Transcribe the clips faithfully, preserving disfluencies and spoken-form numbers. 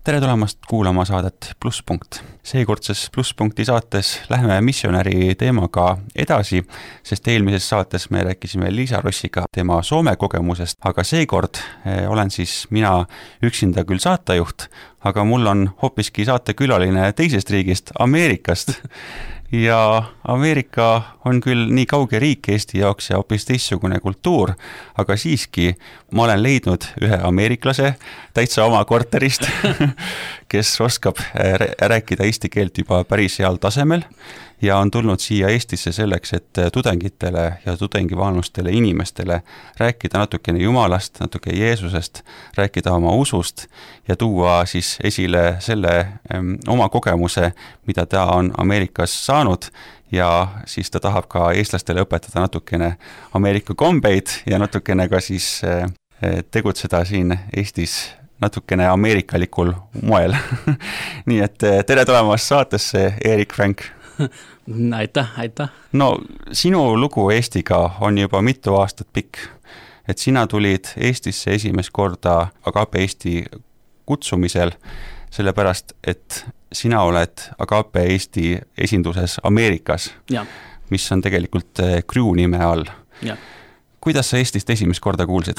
Tere tulemast kuulama saadet Plusspunkt. Seekordses Plusspunkti saates läheme missionäri teemaga edasi, sest eelmises saates me rääkisime Liisa Rossiga tema Soome kogemusest, aga seekord olen siis mina üksinda küll saatejuht, aga mul on hoopiski saatekülaline teisest riigist, Ameerikast. Ja Ameerika on küll nii kauge riik Eesti jaoks ja hoopis teistsugune kultuur, aga siiski ma olen leidnud ühe ameeriklase täitsa oma korterist, kes oskab rääkida eesti keelt juba päris heal tasemel ja on tulnud siia Eestisse selleks, et tudengitele ja tudengivaanustele inimestele rääkida natukene Jumalast, natuke Jeesusest, rääkida oma usust ja tuua siis esile selle ähm, oma kogemuse, mida ta on Ameerikas saanud ja siis ta tahab ka eestlastele õpetada natukene Ameerika kombeid ja natukene ka siis äh, tegutseda siin Eestis natukene ameerikalikul moel. Nii et tere tulemast saatesse, Erik Frank. Aitäh, aitäh. No sinu lugu Eestiga on juba mitu aastat pikk, et sina tulid Eestisse esimest korda Agape Eesti kutsumisel, sellepärast, et sina oled Agape Eesti esinduses Ameerikas, ja. Mis on tegelikult Crew nime all. Ja. Kuidas sa Eestist esimest korda kuulsid?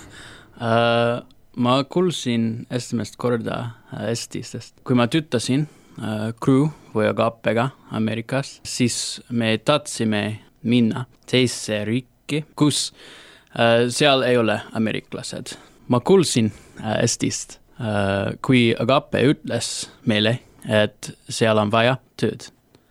uh, ma kuulsin esimest korda Eestist, kui ma tütasin uh, Crew või Agapega Ameerikas, siis me tahtsime minna teisse riiki, kus uh, seal ei ole ameeriklased. Ma kuulsin uh, Eestist, uh, kui Agape ütles meile, et seal on vaja tööd.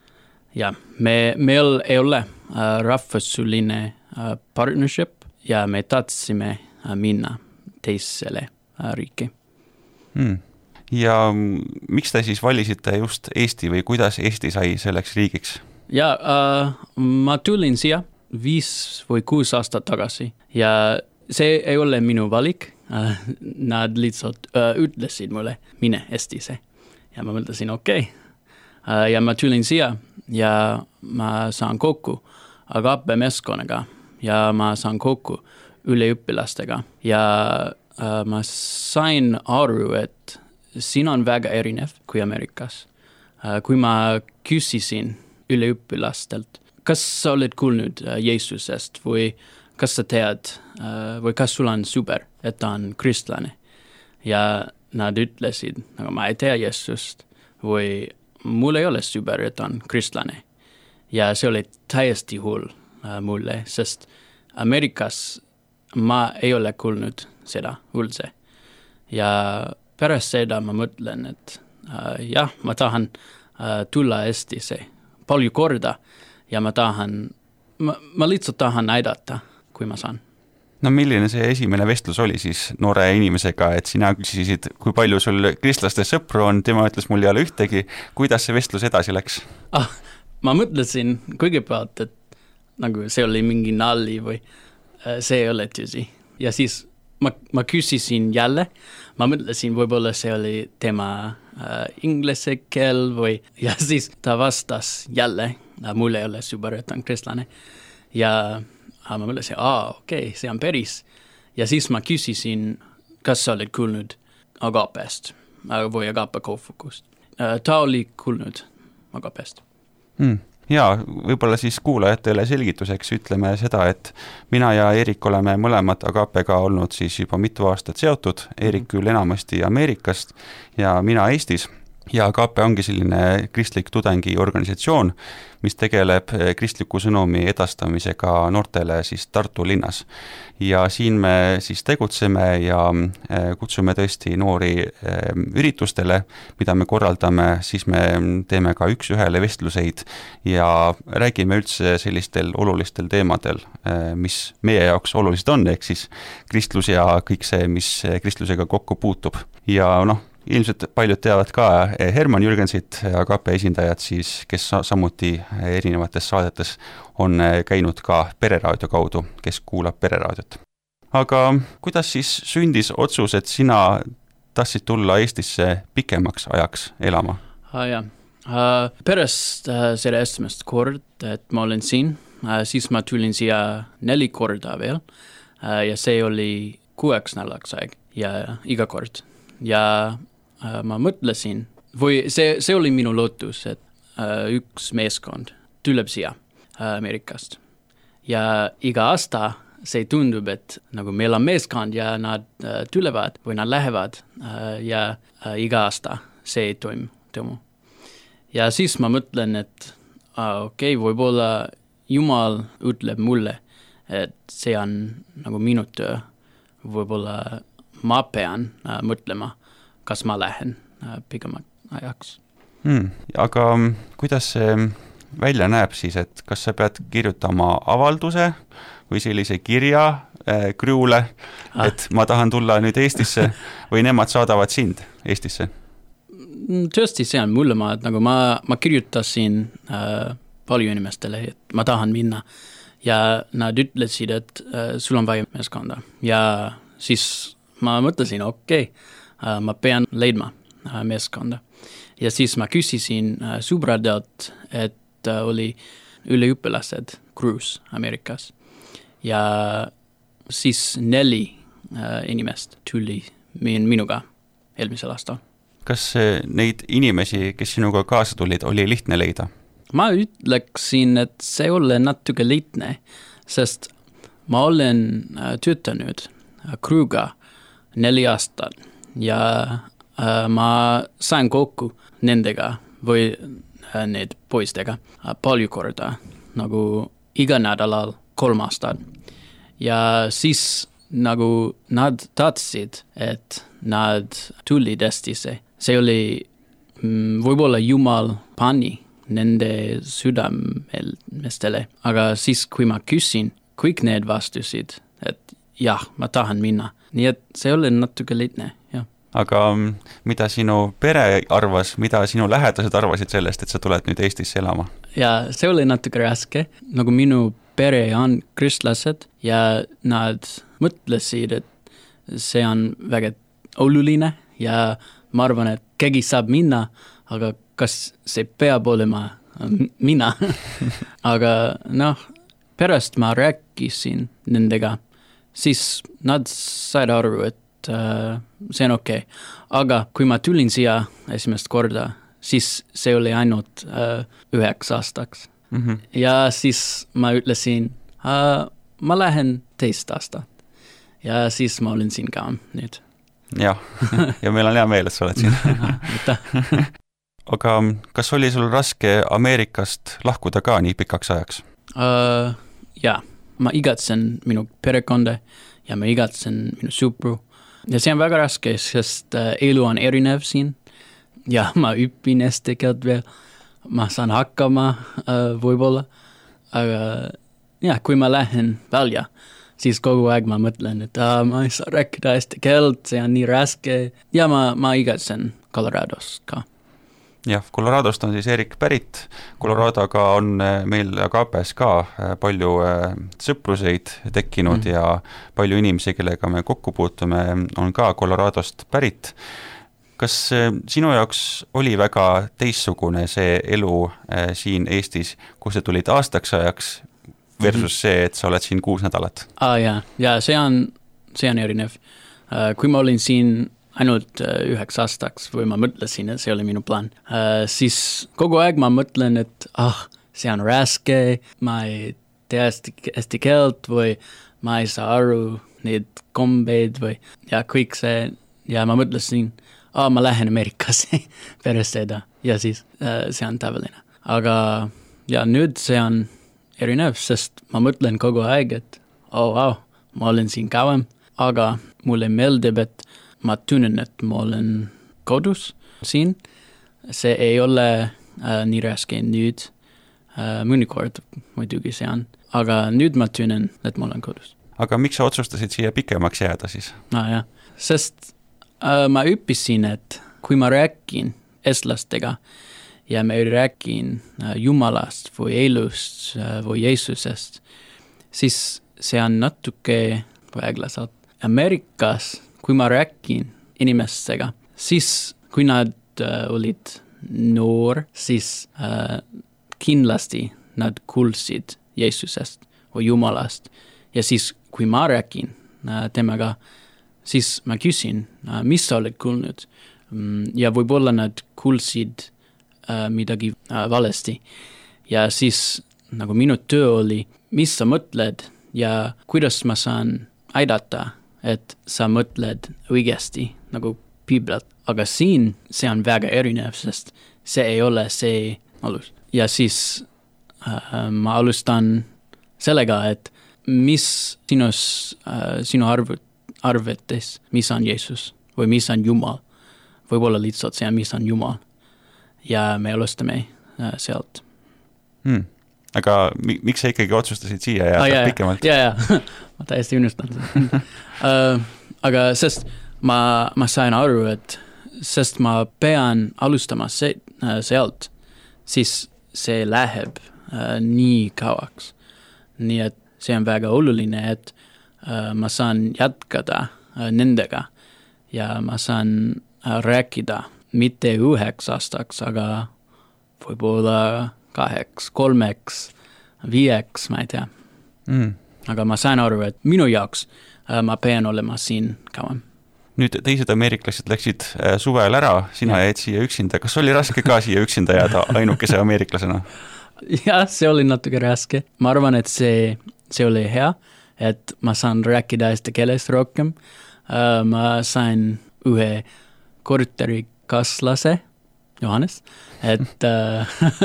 Ja me, meil ei ole uh, rahvussuline uh, partnership ja me tahtsime uh, minna teisele uh, riiki. Hmm. Ja miks te siis valisite just Eesti või kuidas Eesti sai selleks riigiks? Ja uh, ma tulin siia viis või kuus aastat tagasi ja see ei ole minu valik. Uh, nad lihtsalt uh, ütlesid mulle, mine Eestisse. Ja ma mõtlesin, okei. Okay. Uh, ja ma tulin siia ja ma saan kokku Agape meeskonnaga ja ma saan kokku üleõpilastega. Ja uh, ma sain aru, et siin on väga erinev kui Ameerikas. Kui ma küsisin üleõpilastelt, kas sa oled kuulnud Jeesusest või kas sa tead või kas sul on super, et ta on kristlane. Ja nad ütlesid, aga ma ei tea Jeesust või mul ei ole super, et ta on kristlane. Ja see oli täiesti hull mulle, sest Ameerikas ma ei ole kuulnud seda üldse. Ja pärast seda ma mõtlen, et äh, jah, ma tahan äh, tulla Eestisse palju korda ja ma tahan, ma, ma lihtsalt tahan näidata, kui ma saan. No milline see esimene vestlus oli siis noore inimesega, et sina küsisid, kui palju sul kristlaste sõpru on, tema ütles mul ei ole ühtegi, kuidas see vestlus edasi läks? Ah, ma mõtlesin kõigepealt, et nagu see oli mingi nalli või äh, see ei ole tõsi. Ja siis ma, ma küsisin jälle, ma mõtlesin, võib-olla see oli tema äh, inglise keel või, ja siis ta vastas jälle, mul ei ole super, et on kristlane. Ja äh, ma mõtlesin, aa, okei, okay, see on päris. Ja siis ma küsisin, kas sa oled kuulnud Agapest äh, või Agape Kofukust. Äh, ta oli kuulnud Agapest. Hmm. Ja võib-olla siis kuulajatele selgituseks ütleme seda, et mina ja Erik oleme mõlemad Agapega olnud siis juba mitu aastat seotud, Erik küll enamasti Ameerikast ja mina Eestis. Ja Agape ongi selline kristlik tudengiorganisatsioon, mis tegeleb kristliku sõnumi edastamisega noortele siis Tartu linnas. Ja siin me siis tegutseme ja kutsume tõesti noori üritustele, mida me korraldame, siis me teeme ka üks-ühele vestluseid ja räägime üldse sellistel olulistel teemadel, mis meie jaoks olulised on, ehk siis kristlus ja kõik see, mis kristlusega kokku puutub. Ja noh, ilmselt paljud teavad ka Herman Jürgensit, Agape esindajad siis, kes samuti erinevates saadetes on käinud ka pereraadio kaudu, kes kuulab pereraadiot. Aga kuidas siis sündis otsus, et sina tahtsid tulla Eestisse pikemaks ajaks elama? Ah, jah. Uh, pärast uh, seda esimest kord, et ma olen siin, uh, siis ma tulin siia neli korda veel uh, ja see oli kuueks nädalaks aeg ja iga kord. Ja ma mõtlesin, või see, see oli minu lootus, et üks meeskond tuleb siia Ameerikast. Ja iga aasta see tundub, et nagu meil on meeskond ja nad tulevad või nad lähevad ja iga aasta see ei toimu. toimu. Ja siis ma mõtlen, et okei, okay, võib-olla Jumal ütleb mulle, et see on nagu minu töö. Võib-olla ma pean mõtlema, kas ma lähen pikemalt ajaks. Hmm, aga kuidas see välja näeb siis, et kas sa pead kirjutama avalduse või sellise kirja äh, krüule, ah. et ma tahan tulla nüüd Eestisse või nemad saadavad sind Eestisse? Tõesti, see on mulle, ma, nagu ma, ma kirjutasin äh, palju inimestele, et ma tahan minna ja nad ütlesid, et äh, sul on vaja meeskonda ja siis ma mõtlesin, okei, okay, äh, ma pean leidma äh, meeskonda ja siis ma küsisin äh, sõbradelt, et äh, oli üleõpilased Cruise Ameerikas ja siis neli äh, inimest tuli min- minuga eelmisel aastal. Kas neid inimesi, kes sinuga kaasa tulid, oli lihtne leida? Ma ütleksin, et see oli natuke lihtne, sest ma olen äh, töötanud äh, Crewga neli aastat ja äh, ma sain kokku nendega või äh, need poistega äh, palju korda, nagu iga nädalal kolm aastat. Ja siis nagu nad tahtsid, et nad tulid Eestisse. See oli mm, võib-olla Jumal pani nende südamestele, aga siis kui ma küsin, kõik need vastusid, et jah, ma tahan minna. Nii et see oli natuke lihtne, jah. Aga mida sinu pere arvas, mida sinu lähedased arvasid sellest, et sa tuled nüüd Eestisse elama? Ja see oli natuke raske, nagu minu pere on kristlased ja nad mõtlesid, et see on väga oluline ja ma arvan, et keegi saab minna, aga kas see peab olema mina? Aga noh, pärast ma rääkisin nendega, siis nad said aru, et uh, see on okei. Okay. Aga kui ma tulin siia esimest korda, siis see oli ainult uh, üheks aastaks. Mm-hmm. Ja siis ma ütlesin, uh, ma lähen teist aastat. Ja siis ma olin siin ka nüüd. Jah, ja meil on hea meel, et sa oled siin. Aga kas oli sul raske Ameerikast lahkuda ka nii pikaks ajaks? Uh, ja, ma igatsen minu perekonda ja ma igatsen minu sõpru. Ja see on väga raske, sest uh, elu on erinev siin ja ma õpin eesti keelt veel. Ma saan hakkama uh, võib-olla, aga ja, kui ma lähen välja, siis kogu aeg ma mõtlen, et ah, ma ei saa rääkida eesti keelt, see on nii raske ja ma, ma igatsen Coloradost ka. Jah, Coloradost on siis Erik pärit. Coloradoga on meil K P S ka palju sõpruseid tekkinud mm. ja palju inimesi, kellega me kokku puutume, on ka Coloradost pärit. Kas sinu jaoks oli väga teissugune see elu siin Eestis, kus sa tulid aastaks ajaks versus see, et sa oled siin kuus nädalat? Ah, ja, ja see on, see on erinev. Kui ma olin siin ainult üheks aastaks või ma mõtlesin, et see oli minu plaan, siis kogu aeg ma mõtlen, et ah, see on raske, ma ei tea eesti, eesti keelt või ma ei saa aru neid kombeid või ja kõik see ja ma mõtlesin, ah, ma lähen Ameerikasse pärast seda ja siis see on tavaline. Aga ja nüüd see on erinev, sest ma mõtlen kogu aeg, et oh, wow, ma olen siin kauem, aga mulle meeldib, et ma tunnen, et ma olen kodus siin. See ei ole äh, nii raske nüüd. Äh, mõnikord muidugi see on, aga nüüd ma tunnen, et ma olen kodus. Aga miks sa otsustasid siia pikemaks jääda siis? Ah, jah. Sest äh, ma õppisin, et kui ma rääkin eestlastega, ja me rääkin Jumalast või elust või Jeesusest, siis see on natuke väglaselt. Ameerikas, kui ma rääkin inimestega, siis kui nad äh, olid noor, siis äh, kindlasti nad kuulsid Jeesusest või Jumalast. Ja siis kui ma rääkin äh, temaga, siis ma küsin, äh, mis sa oled kuulnud ja võib-olla nad kuulsid äh, midagi äh, valesti. Ja siis nagu minu töö oli, mis sa mõtled ja kuidas ma saan aidata, et sa mõtled õigesti nagu piiblat. Aga siin see on väga erinev, sest see ei ole see alus. Ja siis äh, ma alustan sellega, et mis sinus, äh, sinu arv, arvetes, mis on Jeesus või mis on Jumal. Võib-olla lihtsalt see, mis on Jumal. Ja me alustame äh, sealt. Hmm. Aga mi- miks sa ikkagi otsustasid siia ja ah, jah, pikemalt? Jaa, jaa, ma täiesti unustan seda. uh, aga sest ma, ma sain aru, et sest ma pean alustama se, uh, sealt, siis see läheb uh, nii kauaks. Nii et see on väga oluline, et uh, ma saan jätkada uh, nendega ja ma saan uh, rääkida mitte üheks aastaks, aga võib-olla kaheks, kolmeks, viieks, ma ei tea. Mm. Aga ma sain aru, et minu jaoks äh, ma pean olema siin kauem. Nüüd teised ameeriklased läksid äh, suvel ära, sina ja. jäid siia üksinda. Kas oli raske ka siia üksinda jääda ainukese ameeriklasena? Jah, see oli natuke raske. Ma arvan, et see, see oli hea, et ma saan rääkida eesti keeles rohkem. Äh, ma sain ühe korterikaslase, Johannes, et äh,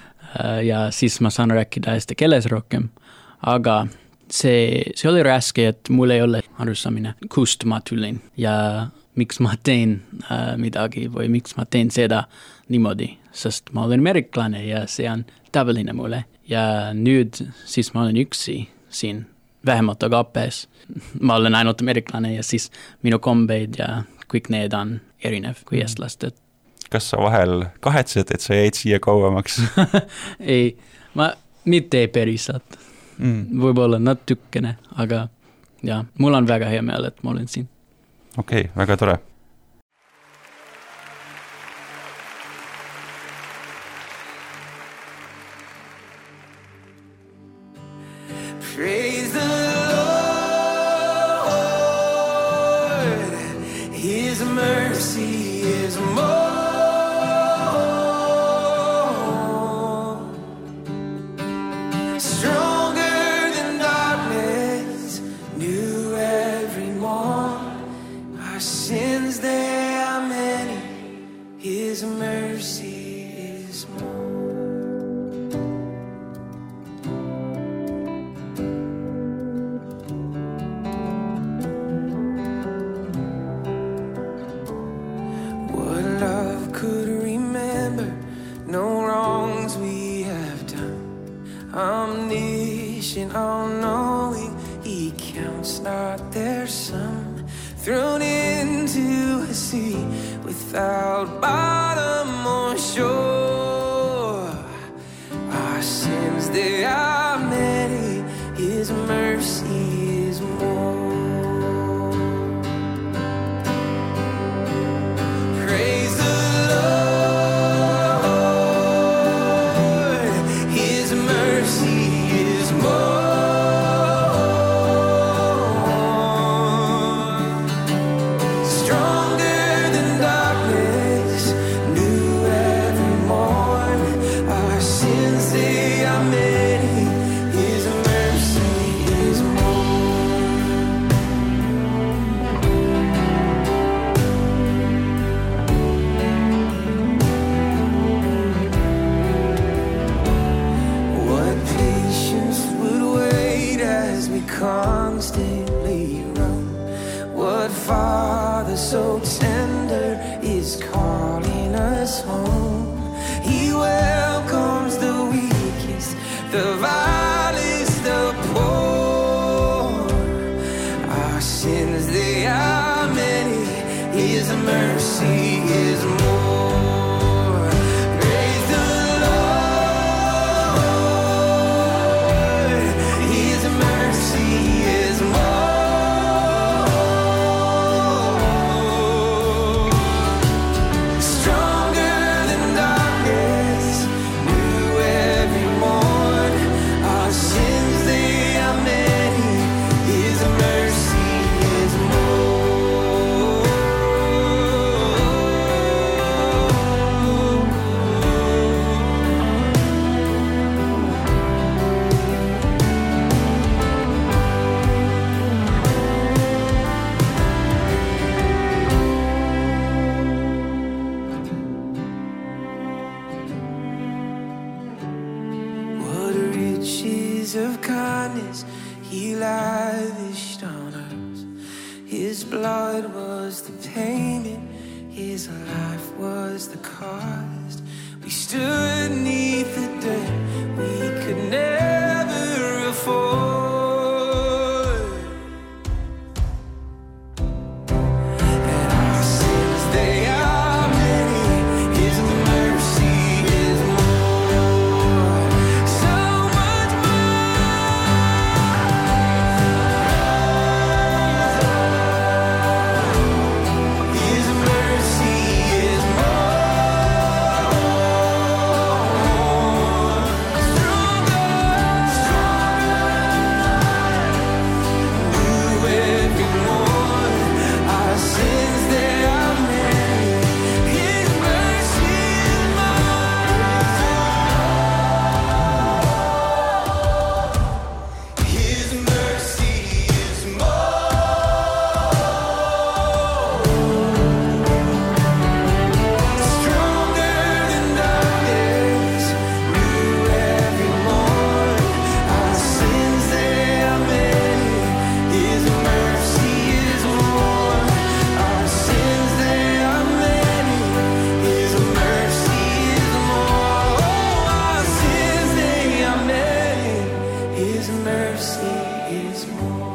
ja siis ma saan rääkida eesti keeles rohkem, aga see, see oli raske, et mul ei ole arusaamine, kust ma tulin ja miks ma teen äh, midagi või miks ma teen seda niimoodi, sest ma olen ameeriklane ja see on tavaline mulle. Ja nüüd siis ma olen üksi siin, vähemalt Agapes. Ma olen ainult ameeriklane ja siis minu kombeid ja kõik need on erinev kui eestlased. Kas sa vahel kahetsed, et sa jäid siia kauemaks? ei, ma mitte ei päriselt. Mm. Võib-olla natukene, aga ja, mul on väga hea meel, et ma olen siin. Okei, okay, väga tore. Praise the Lord, His mercy is more. His mercy is more. What love could remember, no wrongs we have done. Omniscient, all-knowing, He counts not their sum. Thrown into a sea without bottom or shore. Our sins, they are many, His mercy is more. Praise the Lord, His mercy is more. Constantly run. What Father so tender is calling us home. He welcomes the weakest, the vilest, the poor. Our sins, they are many, His mercy is more. blood was the payment, his life was the cost. We stood beneath the dirt we could never afford. And our sins, they are many, his mercy is more, so much more. His mercy is more, stronger, stronger, new every morning. Our sins, they are many, his mercy is more. His mercy is more, stronger than darkness, new every morning. Our sins, they are many, his mercy is more. Our sins, they are many, his mercy is more. Oh, our sins, they are many, his mercy is more.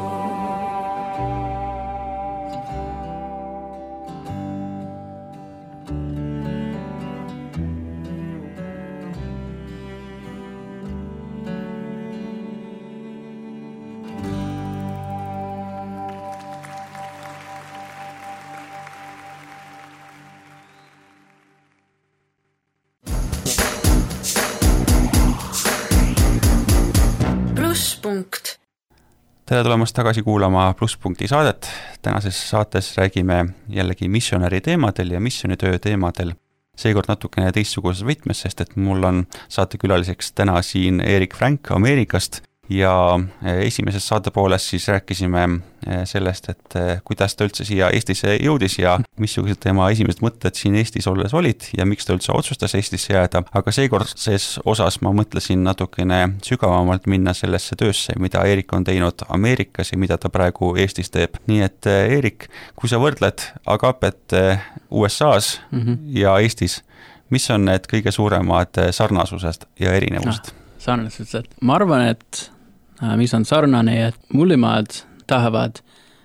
Plusspunkt. tere tulemast tagasi kuulama Plusspunkti saadet. Tänases saates räägime jällegi missionäri teemadel ja missionitöö teemadel. Seekord natukene teistsuguses võtmes, sest et mul on saatekülaliseks täna siin Erik Frank Ameerikast ja esimeses saatepooles siis rääkisime sellest, et kuidas ta üldse siia Eestisse jõudis ja missugused tema esimesed mõtted siin Eestis olles olid ja miks ta üldse otsustas Eestisse jääda. Aga seekordses osas ma mõtlesin natukene sügavamalt minna sellesse töösse, mida Erik on teinud Ameerikas ja mida ta praegu Eestis teeb. Nii et Erik, kui sa võrdled Agapet U S A-s mm-hmm. ja Eestis, mis on need kõige suuremad sarnasused ja erinevused? Ah, sarnasused. Ma arvan, et mis on sarnane, et mullimad tahavad,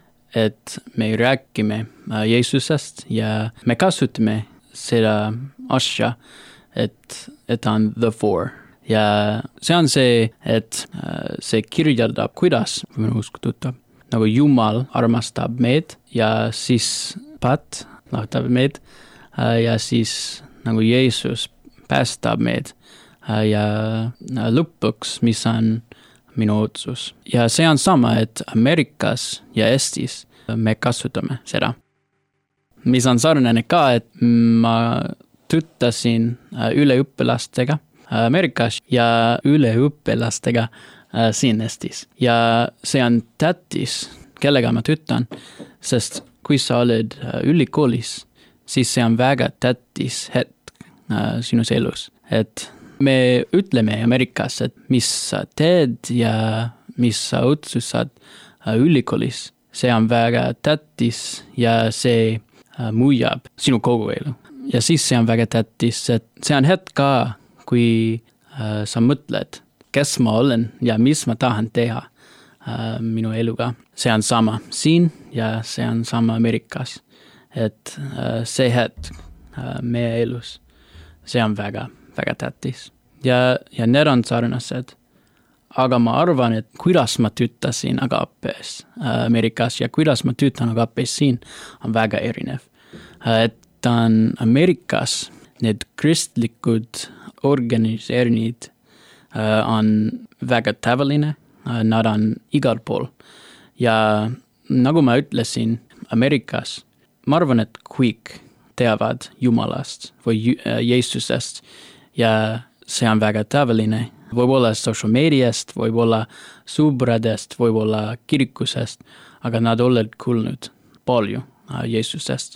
et me räägime Jeesusest ja me kasutame seda asja, et, et on the four. Ja see on see, et see kirjeldab, kuidas minu usk tuttav, nagu Jumal armastab meid ja siis Pat lahtab meid ja siis nagu Jeesus päästab meid ja lõpuks, mis on minu otsus. Ja see on sama, et Ameerikas ja Eestis me kasutame seda. Mis on sarnane ka, et ma töötasin üleõppilastega Ameerikas ja üleõppilastega siin Eestis. Ja see on tähtis, kellega ma töötan, sest kui sa oled ülikoolis, siis see on väga tähtis hetk sinus elus, et me ütleme Ameerikas, et mis sa teed ja mis sa otsusad ülikoolis. See on väga tähtis ja see muujab sinu kogu elu. Ja siis see on väga tähtis, et see on hetk ka, kui sa mõtled, kes ma olen ja mis ma tahan teha minu eluga. See on sama siin ja see on sama Ameerikas. Et see hetk meie elus, see on väga väga tähtis. Ja, ja need on sarnased. Aga ma arvan, et kuidas ma töötasin Agapes Ameerikas ja kuidas ma töötan Agapes siin on väga erinev. Et on Ameerikas need kristlikud organiseerid on väga tavaline, nad on igal pool. Ja nagu ma ütlesin, Ameerikas, ma arvan, et kõik teavad Jumalast või Jeesusest ja see on väga tavaline. Võib-olla social mediast, võib-olla sõbradest, võib-olla kirikusest, aga nad oled kuulnud palju Jeesusest.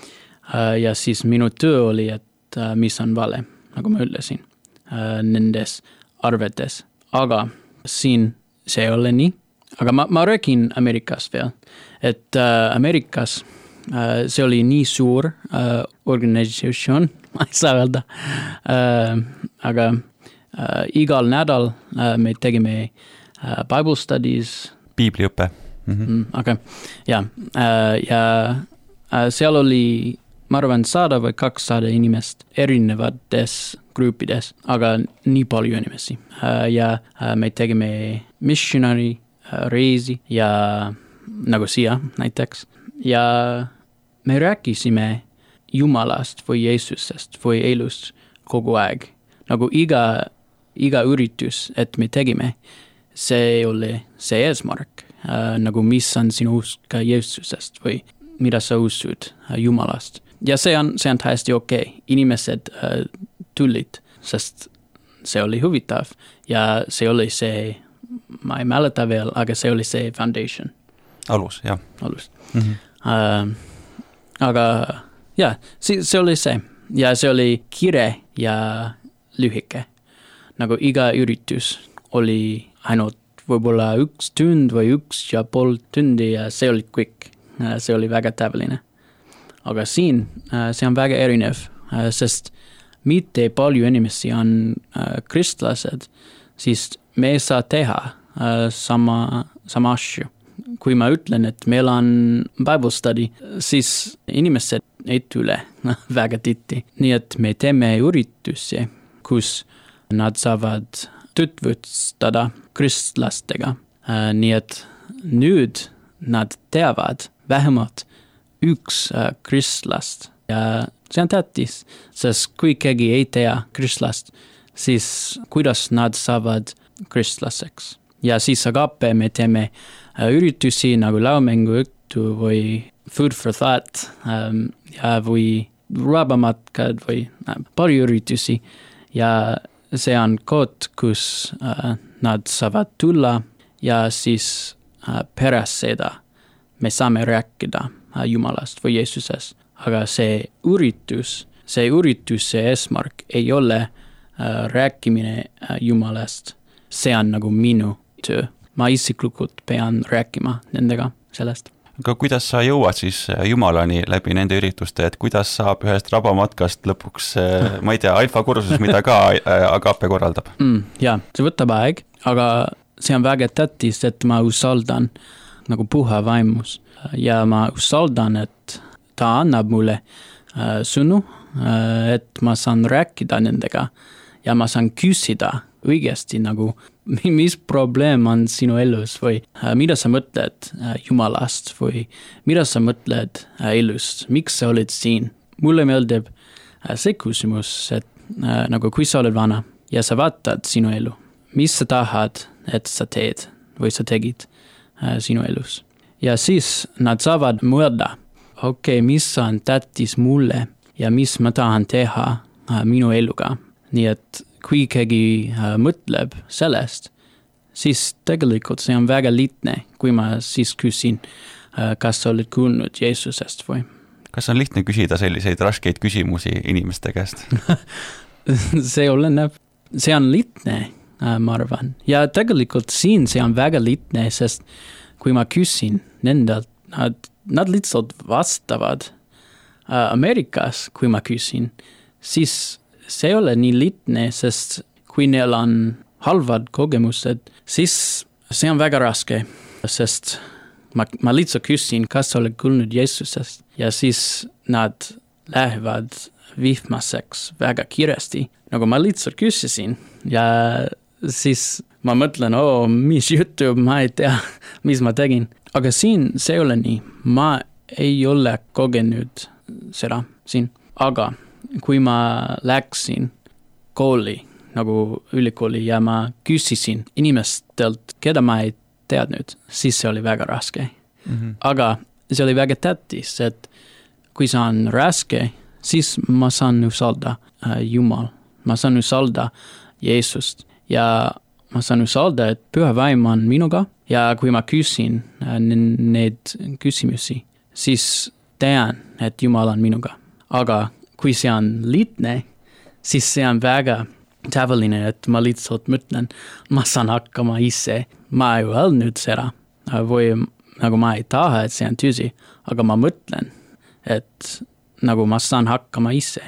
Ja siis minu töö oli, et mis on vale, nagu ma ütlesin, nendes arvetes. Aga siin see ei ole nii. aga ma, ma räägin Ameerikas veel, et äh, Ameerikas äh, see oli nii suur äh, organisatsioon, ma ei saa öelda, äh, aga äh, igal nädal äh, me tegime äh, Bible studies. Piibliõpe. Mm-hmm. Mm, okei, okay. ja, äh, ja äh, seal oli, ma arvan, sada või kakssada inimest erinevates gruppides, aga nii palju inimesi. Äh, ja äh, me tegime missionary reisi ja nagu siia näiteks ja me rääkisime Jumalast või Jeesusest või elust kogu aeg. Nagu iga, iga üritus, et me tegime, see oli see eesmärk, äh, nagu mis on sinu usk Jeesusest või mida sa usud Jumalast. Ja see on, see on täiesti okei. Okay. Inimesed äh, tulid, sest see oli huvitav ja see oli see ma ei mäleta veel, aga see oli see foundation. Alus, jah. Alus. Mm-hmm. Uh, aga jah, see, see oli see. Ja see oli kiire ja lühike. Nagu iga üritus oli ainult võib-olla üks tund või üks ja pool tundi ja see oli quick. Uh, see oli väga tavaline. Aga siin uh, see on väga erinev, uh, sest mitte palju inimesi on uh, kristlased, siis me ei saa teha äh, sama, sama asju. Kui ma ütlen, et meil on Bible study, siis inimesed ei tule väga tihti. Nii et me teeme üritusi, kus nad saavad tutvustada kristlastega. Äh, nii et nüüd nad teavad vähemalt üks äh, kristlast. Ja see on tähtis, sest kui keegi ei tea kristlast, siis kuidas nad saavad kristlaseks. Ja siis agape me teeme uh, üritusi nagu laumängu õhtu või food for thought um, ja või rabamatkad või uh, palju üritusi. Ja see on koht, kus uh, nad saavad tulla ja siis uh, pärast seda me saame rääkida uh, Jumalast või Jeesusest. Aga see üritus, see ürituse eesmärk ei ole uh, rääkimine uh, Jumalast. See on nagu minu töö. Ma isiklikult pean rääkima nendega sellest. Aga kuidas sa jõuad siis Jumalani läbi nende ürituste, et kuidas saab ühest rabamatkast lõpuks, ma ei tea, alfa-kursus, mida ka Agape korraldab? Mm, ja, see võtab aeg, aga see on väga tähtis, et ma usaldan nagu puha vaimus ja ma usaldan, et ta annab mulle äh, sõnu, äh, et ma saan rääkida nendega ja ma saan küsida õigesti nagu, mis probleem on sinu elus või äh, mida sa mõtled äh, Jumalast või mida sa mõtled äh, elust, miks sa oled siin. Mulle meeldib äh, see küsimus, et äh, nagu kui sa oled vana ja sa vaatad sinu elu, mis sa tahad, et sa teed või sa tegid äh, sinu elus. Ja siis nad saavad mõelda, okei, okay, mis on tähtis mulle ja mis ma tahan teha äh, minu eluga. Nii et kui keegi äh, mõtleb sellest, siis tegelikult see on väga lihtne, kui ma siis küsin, äh, kas sa oled kuulnud Jeesusest või. Kas on lihtne küsida selliseid raskeid küsimusi inimeste käest? see oleneb. See on lihtne, äh, ma arvan. Ja tegelikult siin see on väga lihtne, sest kui ma küsin nendelt, nad, nad lihtsalt vastavad äh, Ameerikas, kui ma küsin, siis see ei ole nii lihtne, sest kui neil on halvad kogemused, siis see on väga raske, sest ma, ma lihtsalt küsin, kas sa oled kuulnud Jeesusest ja siis nad lähevad vihmaseks väga kiiresti. Nagu ma lihtsalt küsisin ja siis ma mõtlen, oo, mis jutu, ma ei tea, mis ma tegin. Aga siin see ei ole nii. Ma ei ole kogenud seda siin, aga kui ma läksin kooli, nagu ülikooli ja ma küsisin inimestelt, keda ma ei teadnud, siis see oli väga raske. Mm-hmm. Aga see oli väga tähtis, et kui see on raske, siis ma saan usalda äh, Jumal. Ma saan usalda Jeesust ja ma saan usalda, et püha vaim on minuga ja kui ma küsin äh, need küsimusi, siis tean, et Jumal on minuga. Aga kui see on lihtne, siis see on väga tavaline, et ma lihtsalt mõtlen, ma saan hakkama ise. Ma ei öelnud seda, või nagu ma ei taha, et see on tüsi, aga ma mõtlen, et nagu ma saan hakkama ise.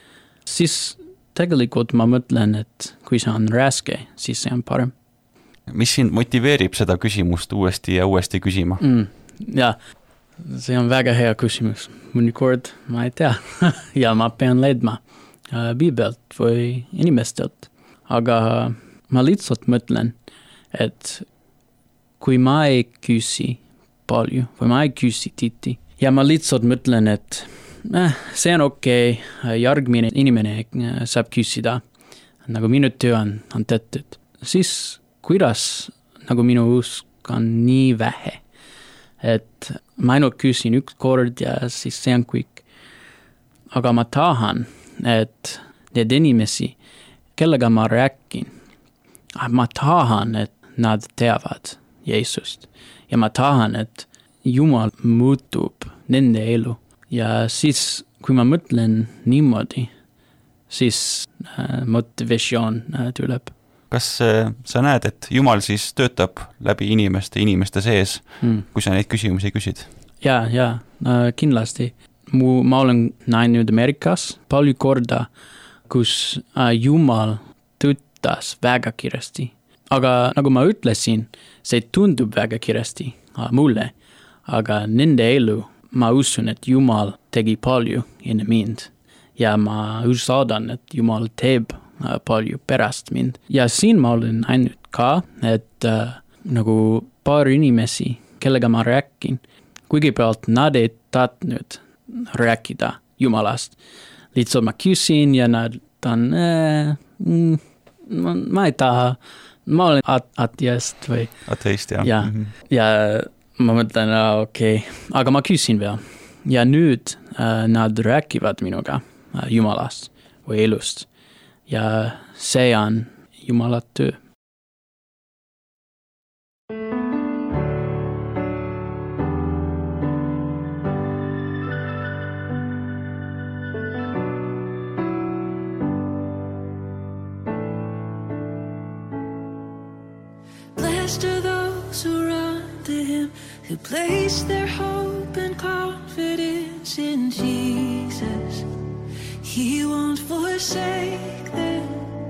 Siis tegelikult ma mõtlen, et kui see on raske, siis see on parem. Mis sind motiveerib seda küsimust uuesti ja uuesti küsima? Mm, ja, see on väga hea küsimus. Mõnikord ma ei tea ja ma pean leidma Biibelt või inimestelt. Aga ma lihtsalt mõtlen, et kui ma ei küsi palju või ma ei küsi tihti ja ma lihtsalt mõtlen, et eh, see on okei, okay, järgmine inimene saab küsida, nagu minu töö on, on tehtud. Siis kuidas nagu minu usk on nii vähe, et ma ainult küsin üks kord ja siis see on kõik. Aga ma tahan, et need inimesi, kellega ma rääkin, ma tahan, et nad teavad Jeesust. Ja ma tahan, et Jumal muutub nende elu. Ja siis, kui ma mõtlen niimoodi, siis äh, motivatsioon äh, tuleb. Kas äh, sa näed, et Jumal siis töötab läbi inimeste, inimeste sees, mm. kui sa neid küsimusi küsid? Ja, ja, äh, kindlasti. Mu, ma olen näinud Amerikas palju korda, kus äh, Jumal töötas väga kiiresti. Aga nagu ma ütlesin, see tundub väga kiiresti äh, mulle. Aga nende elu, ma usun, et Jumal tegi palju enne mind. Ja ma usaldan, et Jumal teeb äh, palju pärast mind. Ja siin ma olen näinud ka, et äh, nagu paar inimesi, kellega ma rääkin, kuigi pealt nad ei tahtnud rääkida Jumalast. Lihtsalt ma küsin ja nad on, äh, mm, ma, ma ei taha, ma olen at- ateist või... Ateist, jah. Ja, mm-hmm. ja ma mõtlen, okei, okay. Aga ma küsin veel. Ja nüüd äh, nad rääkivad minuga äh, Jumalast või elust. Ja see on Jumala töö. Blessed are those who run to him, who place their hope and confidence in Jesus. He won't forsake them.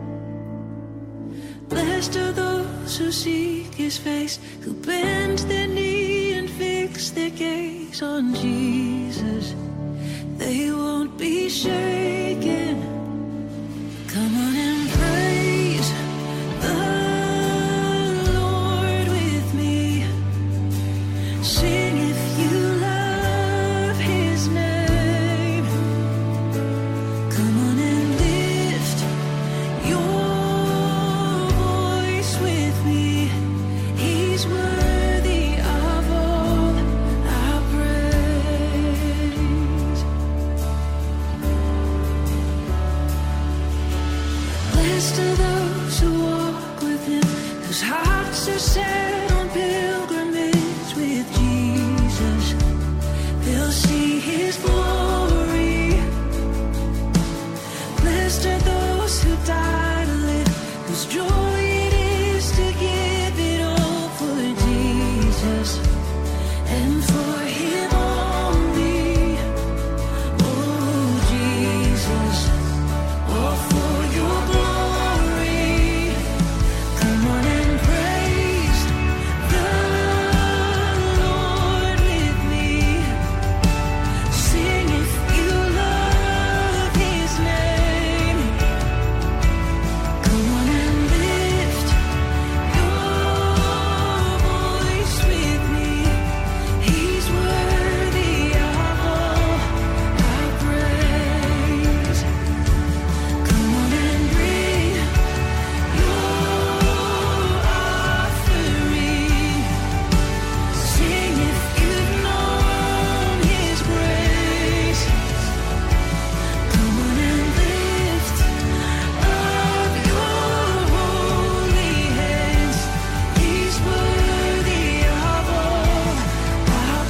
Blessed are those who seek his face, who bend their knee and fix their gaze on Jesus. They won't be shaken. Come on and praise the Sing if you love his name. Come on and lift your voice with me. He's worthy of all our praise. Blessed are those who walk with him, whose hearts are set on pilgrimage with Jesus. They'll see his glory. Blessed are those who die to live, whose joy it is to give it all for Jesus and for him only. Oh Jesus, all for your glory. Come on and praise the Lord with me. Sing if you love his name. Come on and lift your voice with me. He's worthy of all our praise. Come on and bring your offering. Sing if you've known his grace. Come on and lift up your holy hands. He's worthy of all our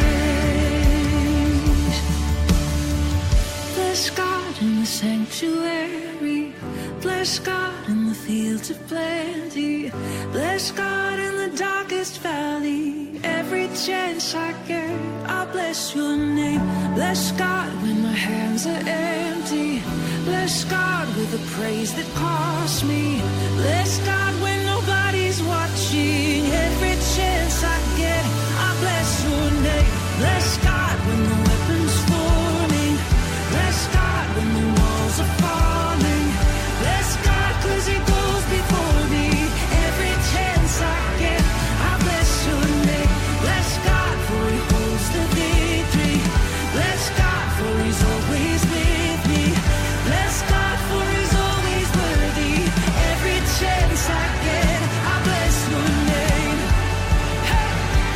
praise. Bless God in the sanctuary. Bless God in the fields of plenty. Bless God in the darkest valley. every chance I get. I bless your name. Bless God when my hands are empty. Bless God with the praise that costs me. Bless God when nobody's watching. Every chance I get, I bless your name. Bless God when the weapon's forming. Bless God when the walls are falling. Bless God 'cause he goes before me. Every chance I get, I bless your name. Bless God for he holds the victory. Bless God for he's always with me. Bless God for he's always worthy. Every chance I get, I bless your name. Hey!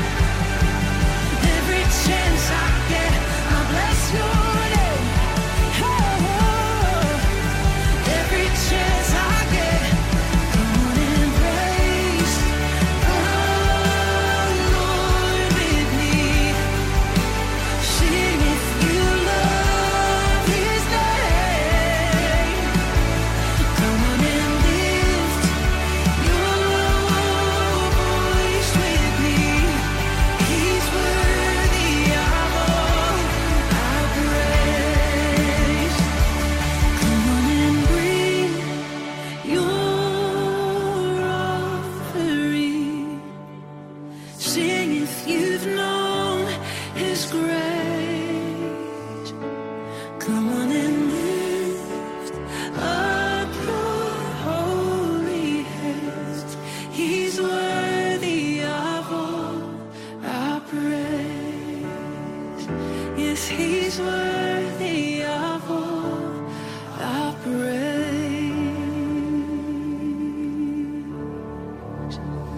Every chance I get, I bless your name. Oh, every chance I get, come on and praise the Lord with me. Sing if you love his name. Come on and lift your voice with me. He's worthy of all our praise. Come on and bring your offering. Sing if you've known his grace. Come on and lift up your holy hands. He's worthy of all our praise. Yes, he's worthy of all our praise.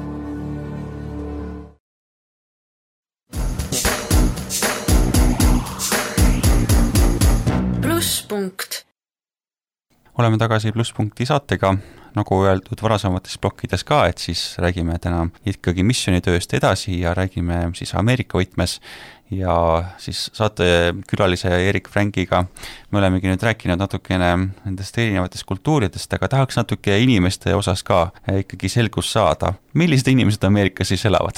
Plusspunkt. oleme tagasi Plusspunkti saatega, nagu öeldud varasemates plokkides ka, et siis räägime täna ikkagi missioonitööst edasi ja räägime siis Ameerika võtmes ja siis saatekülalise Erik Frankiga me olemegi nüüd rääkinud natukene nendest erinevatest kultuuridest, aga tahaks natuke inimeste osas ka ikkagi selgus saada. Millised inimesed Ameerikas siis elavad?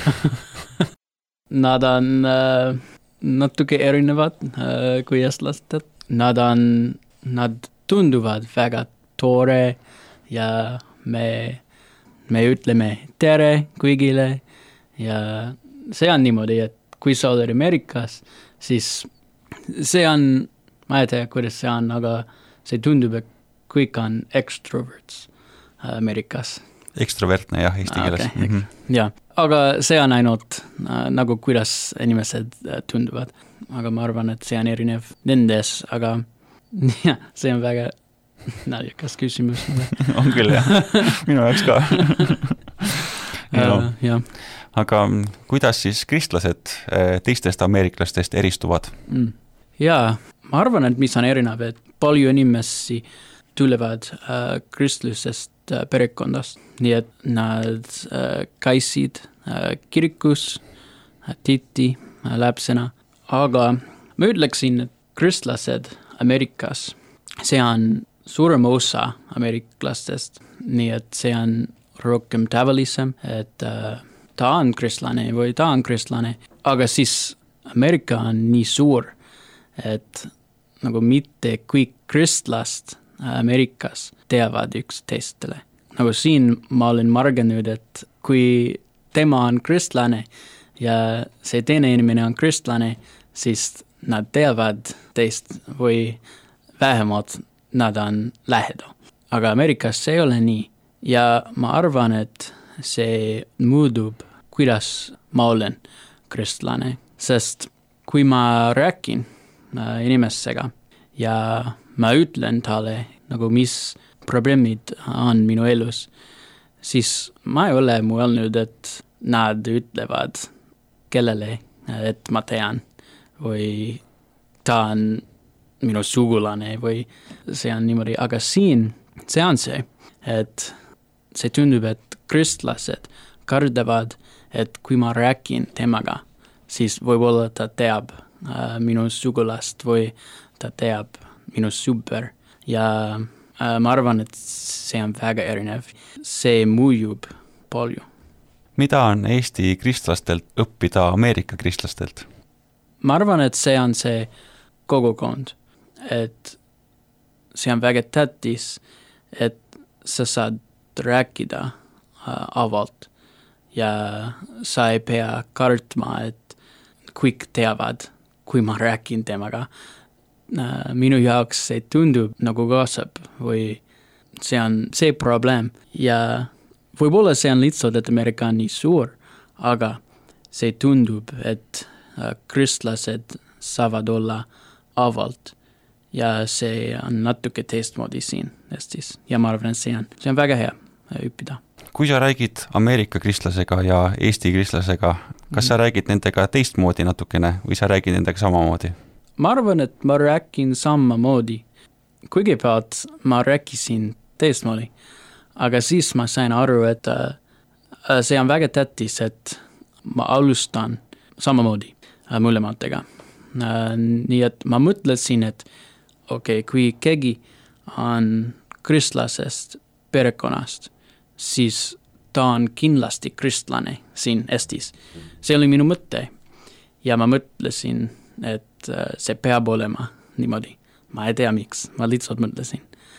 Nad on äh, natuke erinevad äh, kui eestlased. Nad on, nad tunduvad väga tore ja me, me ütleme tere kõigile ja see on niimoodi, et kui sa oled Ameerikas, siis see on, ma ei tea, kuidas see on, aga see tundub, et kõik on extroverts Ameerikas. Ekstrovertne jah, eesti keeles. Okay, mm -hmm. Ja, aga see on ainult äh, nagu kuidas inimesed äh, tunduvad. Aga ma arvan, et see on erinev nendes, aga ja, see on väga naljakas küsimus. On küll jah, minu jaoks ka. uh, ja. Aga kuidas siis kristlased teistest ameeriklastest eristuvad? Mm. Jaa, ma arvan, et mis on erinev, et palju inimesi tulevad äh, kristlusest äh, perekondast, nii et nad äh, käisid äh, kirikus äh, tihti äh, lapsena, aga ma ütleksin, et kristlased Ameerikas, see on suurem osa ameeriklastest, nii et see on rohkem tavalisem, et äh, ta on kristlane või ta on kristlane, aga siis Ameerika on nii suur, et nagu mitte kõik kristlast Ameerikas teavad üks teistele. Nagu siin ma olen marganud, et kui tema on kristlane ja see teine inimene on kristlane, siis nad teavad teist või vähemalt nad on lähedal. Aga Ameerikas see ei ole nii. Ja ma arvan, et see muudub, kuidas ma olen kristlane, sest kui ma rääkin inimestega ja ma ütlen talle, nagu mis probleemid on minu elus, siis ma ei ole mõelnud, et nad ütlevad kellele, et ma tean või ta on minu sugulane või see on niimoodi, aga siin see on see, et see tundub, et kristlased kardavad, et kui ma rääkin temaga, siis võib-olla ta teab äh, minu sugulast või ta teab minu super ja äh, ma arvan, et see on väga erinev. See mõjub palju. Mida on Eesti kristlastelt õppida Ameerika kristlastelt? Ma arvan, et see on see kogukond, et see on väga tähtis, et sa saad rääkida avalt ja sa ei pea kartma, et kõik teavad, kui ma rääkin temaga. Minu jaoks see tundub nagu kaasab või see on see probleem ja võib-olla see on lihtsalt, et Ameerika on nii suur, aga see tundub, et kristlased saavad olla avalt ja see on natuke teistmoodi siin Eestis ja ma arvan, et see on, see on väga hea õppida. Kui sa räägid Ameerika kristlasega ja Eesti kristlasega, kas sa räägid nendega teistmoodi natukene või sa räägid nendega samamoodi? Ma arvan, et ma rääkin samamoodi. Kõigepealt ma rääkisin teistmoodi, aga siis ma sain aru, et uh, see on väga tähtis, et ma alustan samamoodi uh, mõlematega. Uh, nii et ma mõtlesin, et okei, okay, kui keegi on kristlasest perekonnast, siis ta on kindlasti kristlane siin Eestis. See oli minu mõte ja ma mõtlesin, et see peab olema niimoodi. Ma ei tea miks, ma lihtsalt mõtlesin.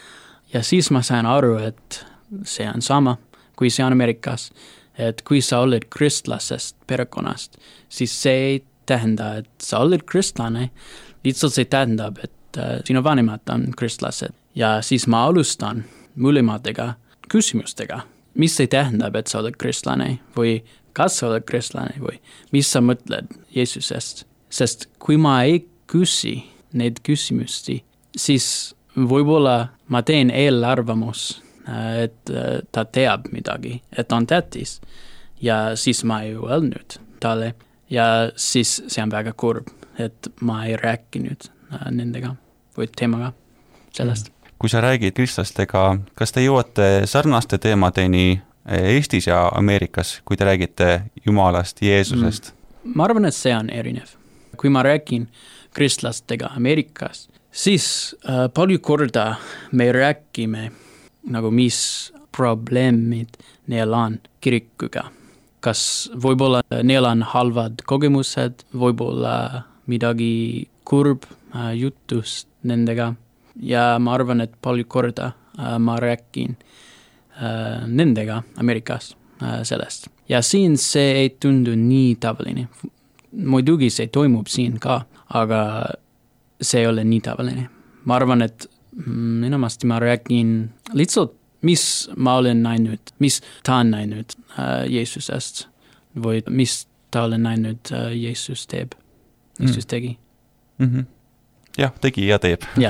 Ja siis ma sain aru, et see on sama, kui see on Ameerikas, et kui sa oled kristlasest perekonnast, siis see ei tähenda, et sa oled kristlane, lihtsalt see tähendab, et uh, sinu vanemad on kristlased. Ja siis ma alustan mõlematega küsimustega, mis see tähendab, et sa oled kristlane või kas sa oled kristlane või mis sa mõtled Jeesusest. Sest kui ma ei küsi neid küsimusti, siis võib-olla ma teen eelarvamus, et ta teab midagi, et on tähtis. Ja siis ma ei öelnud talle. Ja siis see on väga kurb, et ma ei rääkinud nendega või temaga sellest. Kui sa räägid kristlastega, kas te jõuate sarnaste teemadeni Eestis ja Ameerikas, kui te räägite Jumalast, Jeesusest? Ma arvan, et see on erinev. Kui ma räägin kristlastega Ameerikas, siis äh, palju korda me räägime, nagu mis probleemid neil on kirikuga. Kas võib-olla neil on halvad kogemused, võib-olla midagi kurb äh, jutust nendega. Ja ma arvan, et palju korda äh, ma räägin äh, nendega Ameerikas äh, sellest. Ja siin see ei tundu nii tavaline. Muidugi see toimub siin ka, aga see ei ole nii tavaline. Ma arvan, et enamasti ma räägin lihtsalt, mis ma olen näinud, mis ta on näinud äh, Jeesusest või mis ta olen näinud äh, Jeesus teeb, Jeesus mm. tegi. Mm-hmm. Jah, tegi ja teeb. Ja.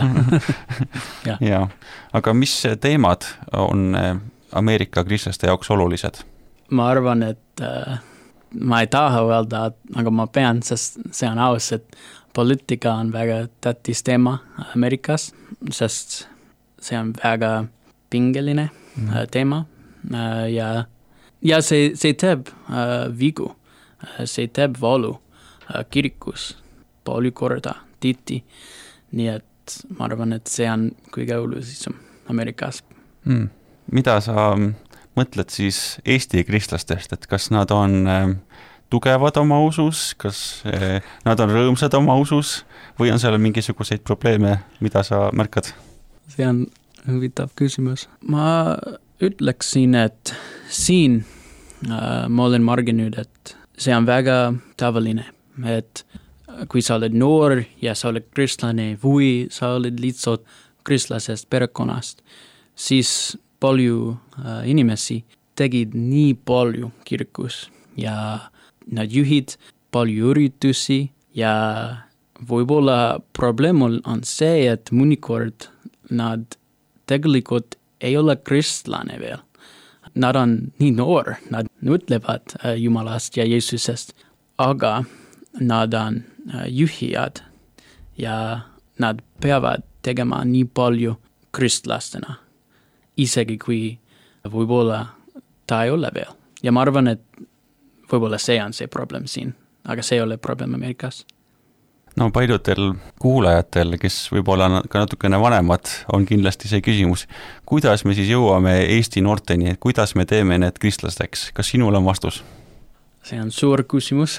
ja. ja. Aga mis teemad on Ameerika kristlaste jaoks olulised? Ma arvan, et äh, ma ei taha öelda, aga ma pean, sest see on aus, et poliitika on väga tähtis teema Ameerikas, sest see on väga pingeline mm. äh, teema äh, ja, ja see, see teeb äh, vigu, see teeb valu äh, kirikus palju korda tihti, nii et ma arvan, et see on kõige olulisem Ameerikas. Mm. Mida sa mõtled siis Eesti kristlastest, et kas nad on äh, tugevad oma usus, kas äh, nad on rõõmsad oma usus või on seal mingisuguseid probleeme, mida sa märkad? See on huvitav küsimus. Ma ütleksin, et siin äh, ma olen marginud, et see on väga tavaline, et kui sa oled noor ja sa oled kristlane või sa oled lihtsalt kristlasest perekonnast, siis palju äh, inimesi tegid nii palju kirikus ja nad juhid palju üritusi ja võib-olla probleem on see, et mõnikord nad tegelikult ei ole kristlane veel. Nad on nii noor, nad ütlevad äh, Jumalast ja Jeesusest, aga nad on äh, juhijad ja nad peavad tegema nii palju kristlastena. Isegi kui võib-olla ta ei ole veel. Ja ma arvan, et võib-olla see on see problem siin, aga see ei ole problem Ameerikas. No paljudel kuulajatel, kes võib-olla ka natukene vanemad, on kindlasti see küsimus, kuidas me siis jõuame Eesti noorteni, et kuidas me teeme need kristlasteks? Kas sinul on vastus? See on suur küsimus.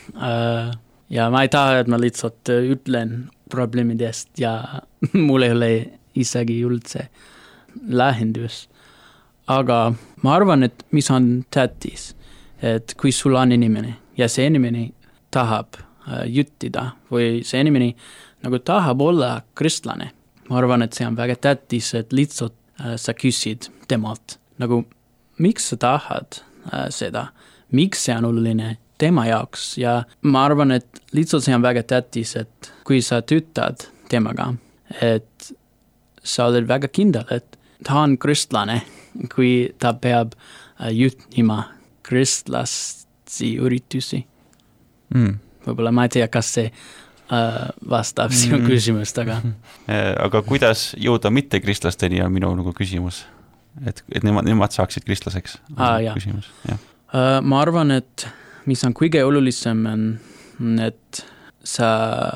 Ja ma ei taha, et ma lihtsalt ütlen probleemidest ja mul ei ole isegi üldse lahendus. Aga ma arvan, et mis on tähtis, et kui sul on inimene ja see inimene tahab juttida või see inimene nagu tahab olla kristlane. Ma arvan, et see on väga tähtis, et lihtsalt äh, sa küsid temalt. Nagu, miks sa tahad äh, seda? Miks see on oluline tema jaoks? Ja ma arvan, et lihtsalt see on väga tähtis, et kui sa tütad temaga, et sa oled väga kindel, et ta on kristlane, kui ta peab äh, jutima kristlasi üritusi. Mm. Võib-olla ma ei tea, kas see äh, vastab sinu mm. küsimust, aga... aga kuidas jõuda mitte kristlasteni on minu nagu küsimus, et, et nemad, nemad saaksid kristlaseks? Ah, ja. Küsimus, jah. Uh, ma arvan, et mis on kõige olulisem on, et sa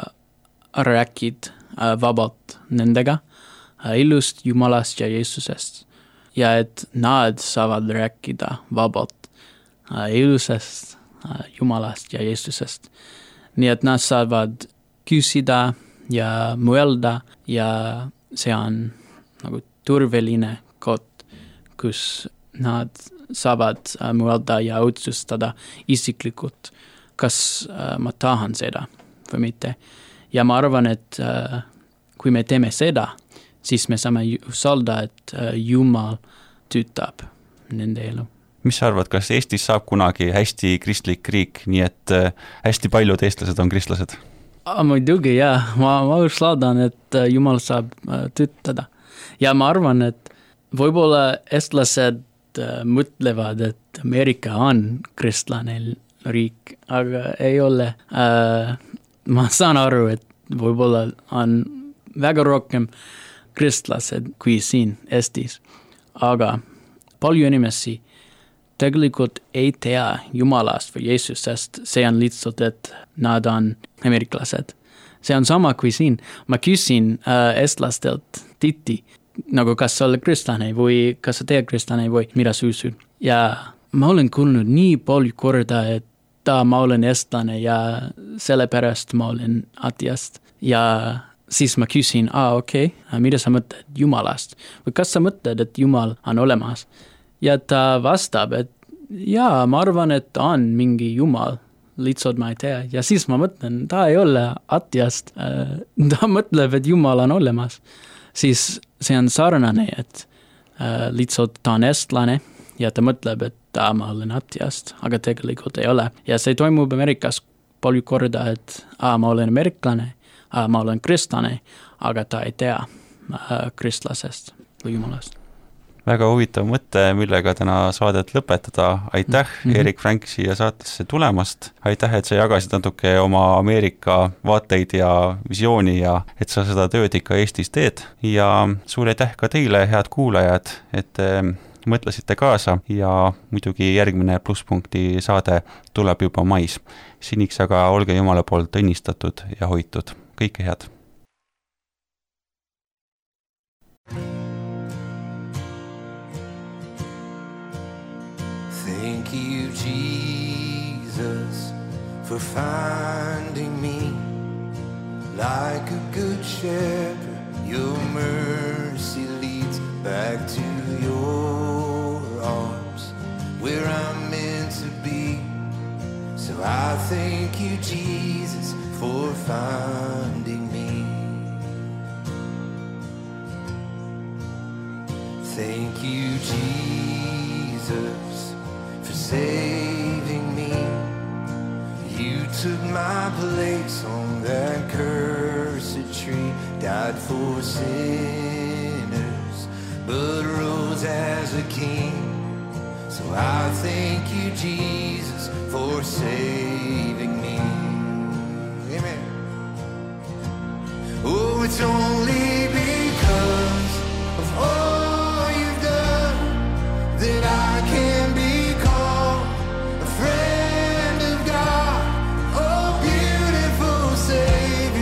räägid uh, vabalt nendega uh, ilust Jumalast ja Jeesusest ja et nad saavad rääkida vabalt uh, ilusest uh, Jumalast ja Jeesusest. Nii et nad saavad küsida ja mõelda ja see on nagu turvaline koht, kus nad saavad mõelda ja otsustada isiklikult, kas uh, ma tahan seda või mitte. Ja ma arvan, et uh, kui me teeme seda, siis me saame usaldada, et uh, Jumal tüütab nende elu. Mis sa arvad, kas Eestis saab kunagi hästi kristlik riik, nii et hästi paljud eestlased on kristlased? Muidugi, jah. Ma, ma just loodan, et Jumal saab tüütada. Ja ma arvan, et võib-olla eestlased mõtlevad, et Ameerika on kristlane riik, aga ei ole. Ma saan aru, et võib-olla on väga rohkem kristlased kui siin Eestis. Aga palju inimesi tegelikult ei tea Jumalast või Jeesusest, see on lihtsalt, et nad on ameeriklased. See on sama kui siin. Ma küsin äh, eestlastelt tihti, nagu kas sa oled kristlane või kas sa teed kristlane või mida sa usud. Ja ma olen kuulnud nii palju korda, et ta, ma olen eestlane ja sellepärast ma olen ateist. Ja siis ma küsin, ah, okei, okay, mida sa mõtled Jumalast? Või kas sa mõtled, et Jumal on olemas? Ja ta vastab, et jaa, ma arvan, et on mingi Jumal, lihtsalt ma ei tea. Ja siis ma mõtlen, ta ei ole ateist, ta mõtleb, et Jumal on olemas. Siis see on sarnane, et lihtsalt ta on eestlane ja ta mõtleb, et ta, ma olen ateist, aga tegelikult ei ole. Ja see toimub Ameerikas palju korda, et ah, ma olen ameeriklane, ah, ma olen kristlane, aga ta ei tea kristlasest või Jumalast. Väga huvitav mõte, millega täna saadet lõpetada. Aitäh, mm-hmm. Erik Frank, siia saatesse tulemast. Aitäh, et sa jagasid natuke oma Ameerika vaateid ja visiooni ja et sa seda tööd ikka Eestis teed. Ja suur aitäh ka teile, head kuulajad, et mõtlesite kaasa ja muidugi järgmine Plusspunkti saade tuleb juba mais. Siniks aga olge Jumala poolt õnnistatud ja hoitud. Kõike head! Thank you, Jesus, for finding me like a good shepherd. Your mercy leads back to your arms where I'm meant to be. So I thank you, Jesus, for finding me. Thank you, Jesus, for saving me. You took my place on that cursed tree, died for sinners, but rose as a king. So I thank you, Jesus, for saving me. Amen. Oh, it's only because of all you've done that I can be called a friend of God. Oh, beautiful Savior.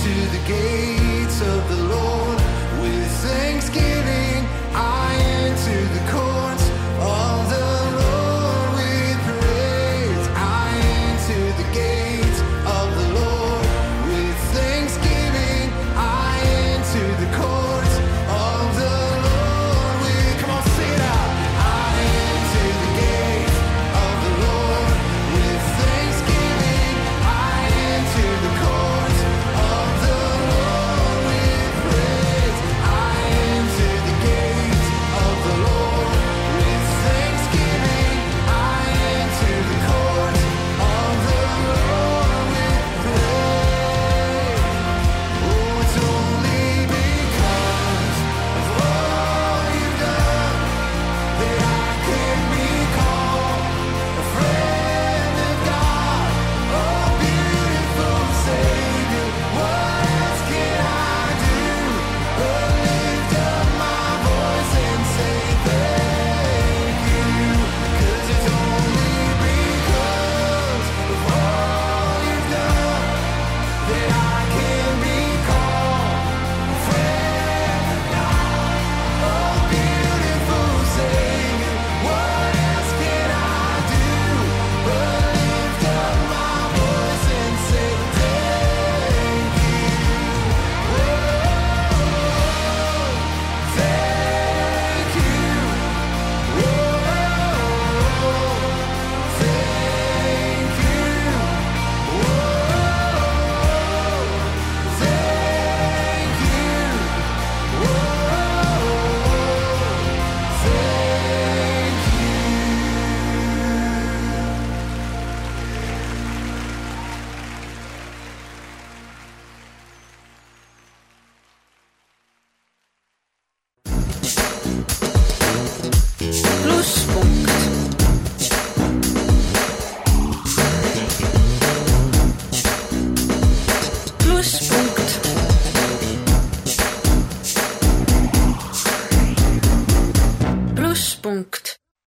to the gates of the Lord.